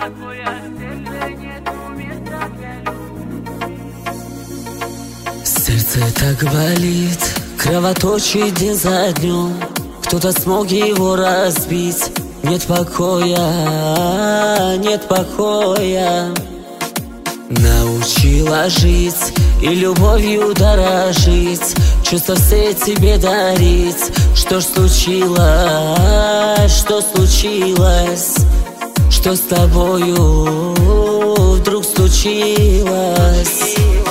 Сердце так болит, кровоточит день за днем. Кто-то смог его разбить. Нет покоя, нет покоя. Научила жить и любовью дорожить, чувства все тебе дарить. Что ж случилось, что случилось? Что с тобою вдруг случилось?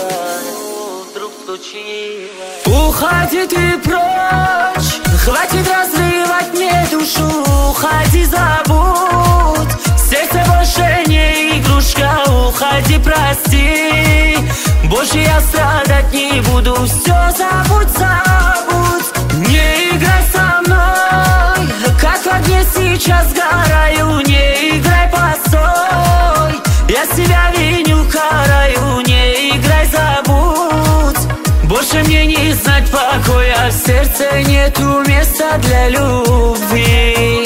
Уходи ты прочь, хватит разрывать мне душу. Уходи, забудь, сердце больше не игрушка. Уходи, прости, больше я страдать не буду. Все забудь, забудь, не играй со мной, как в огне сейчас сгораю. Не играй, постой, я себя виню, караю. Не играй, забудь, больше мне не знать покоя. В сердце нету места для любви.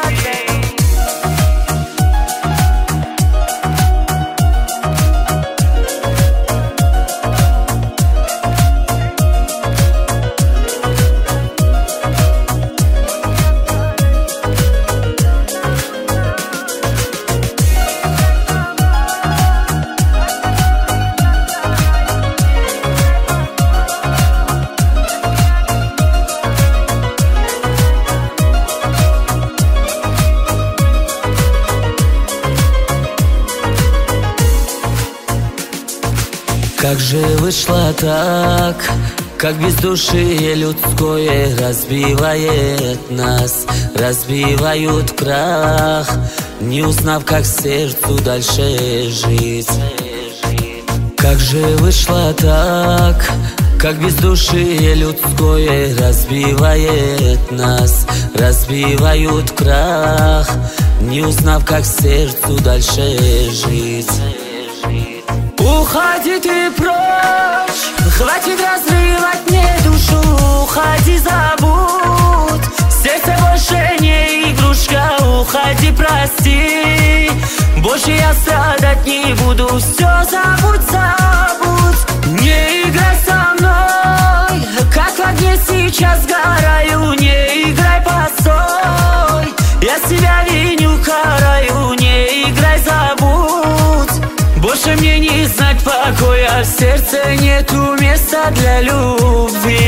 Как же вышло так, как бездушие людское разбивает нас, разбивают в прах, не узнав, как сердцу дальше жить. Как же вышло так, как бездушие людское разбивает нас, разбивают в прах, не узнав, как сердцу дальше жить. Уходи ты прочь, хватит разрывать мне душу. Уходи, забудь, сердце больше не игрушка. Уходи, прости, больше я страдать не буду. Все забудь, забудь, не играй со мной, как в огне сейчас сгораю. Не играй, постой, я себя виню, караю. Не играй, забудь, больше мне не знать покоя. В сердце нету места для любви.